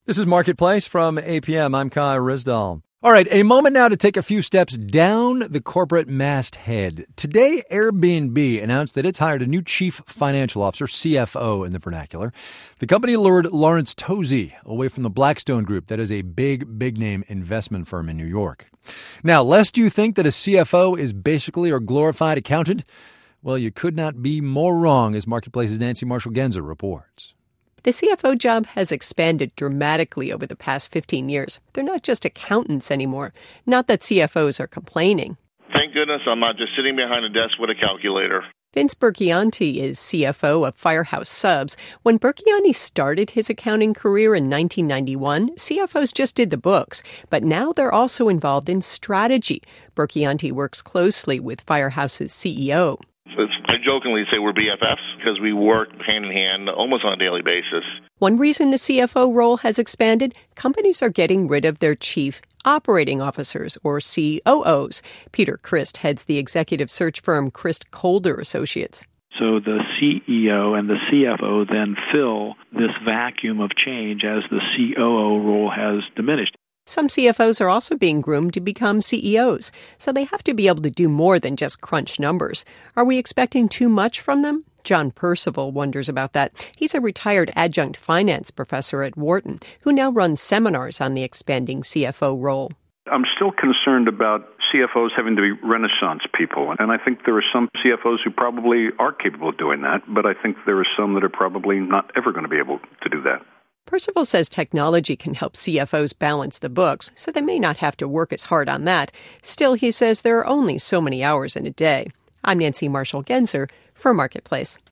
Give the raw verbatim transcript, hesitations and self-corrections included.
This is Marketplace from A P M. I'm Kai Rizdal. All right, a moment now to take a few steps down the corporate masthead. Today, Airbnb announced that it's hired a new chief financial officer, C F O in the vernacular. The company lured Lawrence Tosi away from the Blackstone Group. That is a big, big-name investment firm in New York. Now, lest you think that a C F O is basically a glorified accountant, well, you could not be more wrong, as Marketplace's Nancy Marshall-Genzer reports. The C F O job has expanded dramatically over the past fifteen years. They're not just accountants anymore. Not that C F Os are complaining. Thank goodness I'm not just sitting behind a desk with a calculator. Vince Burchianti is C F O of Firehouse Subs. When Burchianti started his accounting career in nineteen ninety-one, C F Os just did the books. But now they're also involved in strategy. Burchianti works closely with Firehouse's C E O. I jokingly say we're B F Fs because we work hand in hand almost on a daily basis. One reason the C F O role has expanded, companies are getting rid of their chief operating officers, or C O Os. Peter Christ heads the executive search firm Christ Colder Associates. So the C E O and the C F O then fill this vacuum of change as the C O O role has diminished. Some C F Os are also being groomed to become C E Os, so they have to be able to do more than just crunch numbers. Are we expecting too much from them? John Percival wonders about that. He's a retired adjunct finance professor at Wharton, who now runs seminars on the expanding C F O role. I'm still concerned about C F Os having to be Renaissance people, and I think there are some C F Os who probably are capable of doing that, but I think there are some that are probably not ever going to be able to do that. Percival says technology can help C F Os balance the books, so they may not have to work as hard on that. Still, he says there are only so many hours in a day. I'm Nancy Marshall-Genzer for Marketplace.